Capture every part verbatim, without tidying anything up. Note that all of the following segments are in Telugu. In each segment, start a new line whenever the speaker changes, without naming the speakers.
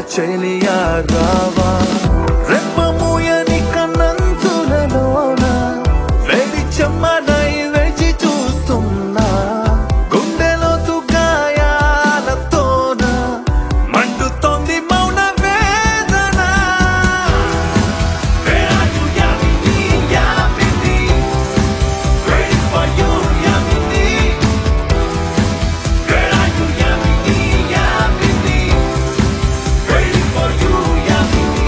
చెలియా రావా రెప్పమూయని కన్నంచులలోన వేడి చెమ్మనై వేచి చూస్తున్నా గుండెలోతు గాయాలతోన మండుతోంది మౌన వేదన Where are you, Yamini, Yamini? Waiting for you, Yamini. Where are you, Yamini, Yamini? Waiting for you, Yamini.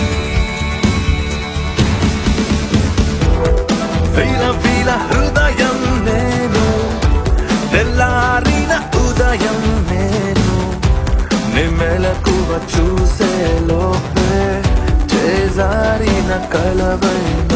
వీల వీల హృదయం నేను తెల్లారిన ఉదయం నేను నిమ్మెలకువ చూసే లోపే చేజారిన కలవై